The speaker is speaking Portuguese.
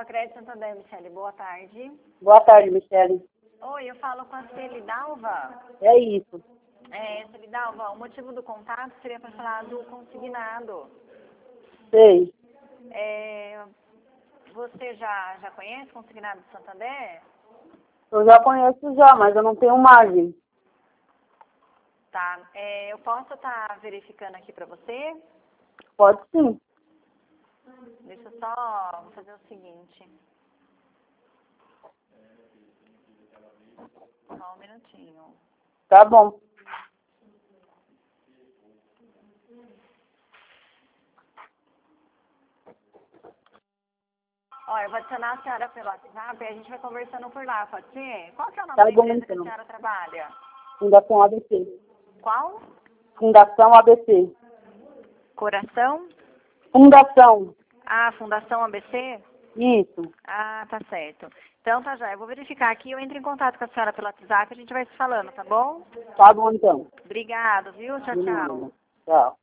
Facred Santander, Michele, boa tarde. Boa tarde, Michele. Oi, eu falo com a Celidalva. É isso. Celidalva, o motivo do contato seria para falar do consignado. Sei. Você já conhece o consignado de Santander? Eu já conheço já, mas eu não tenho margem. Tá. Eu posso estar verificando aqui para você? Pode sim. Deixa eu só vou fazer o seguinte. Só um minutinho. Tá bom. Olha, eu vou adicionar a senhora pelo WhatsApp e a gente vai conversando por lá, pode ser? Qual que é o nome Tá da bom, empresa que a então. senhora trabalha? Fundação ABC. Qual? Fundação ABC. Coração? Fundação. Ah, Fundação ABC? Isso. Ah, tá certo. Então tá já, eu vou verificar aqui, eu entro em contato com a senhora pelo WhatsApp e a gente vai se falando, tá bom? Tá bom, então. Obrigado, viu? Tchau, De tchau. nada. Tchau.